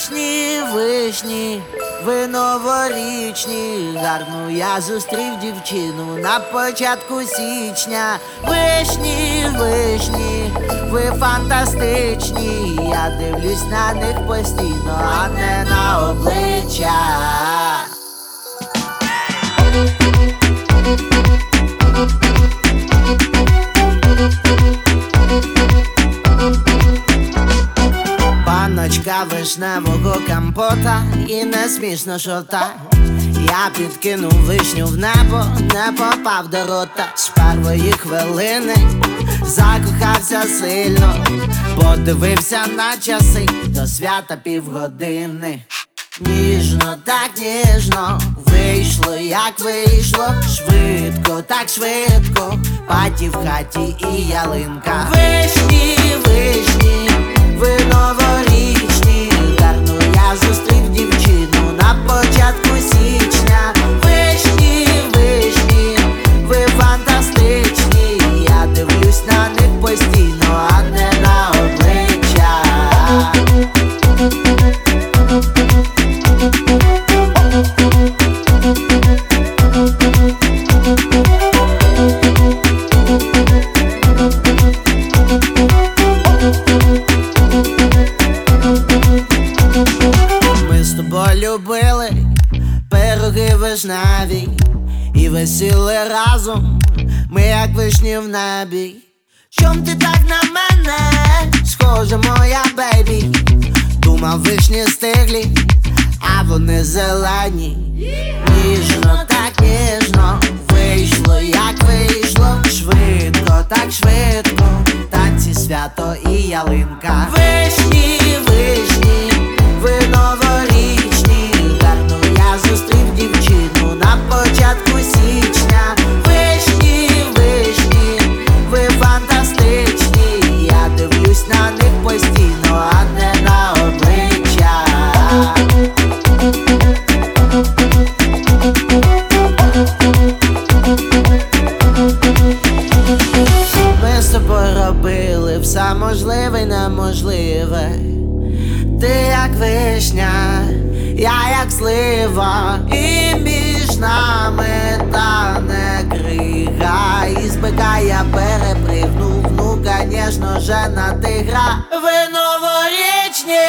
Вишні, вишні, ви новорічні, гарну я зустрів дівчину на початку січня. Вишні, вишні, ви фантастичні, я дивлюсь на них постійно, а не на обличчя. Панночка вишневого компота, і не смішно, що так. Я підкинув вишню в небо, не попав до рота. З першої хвилини закохався сильно, подивився на часи, до свята півгодини. Ніжно, так ніжно, вийшло, як вийшло. Швидко, так швидко, паті в хаті і ялинка. Вишні, вишні, ви новорічні, гарну я зустрів дівчину на початку січня. Вишні, вишні, ви фантастичні, я дивлюсь на них постійно, а не на обличчя. Ми з тобою любили пироги вишневі і висіли разом, ми як вишні в небі. Чом ти так на мене схожа, моя бейбі? Думав, вишні стиглі, а вони зелені. Ніжно, так ніжно, вийшло, як вийшло. Швидко, так швидко, танці, свято і ялинка. Вишні, вишні, ви новорічні, гарну я зустрів дівчину на початку січня. Вишні, вишні, ви фантастичні, я дивлюсь на них постійно, а не на обличчя. Ми з тобою робили все можливе й неможливе. Ти як вишня, я як слива, і між нами тане крига. Із бика я перепригнув, ну конечно же на тигра. Ви новорічні.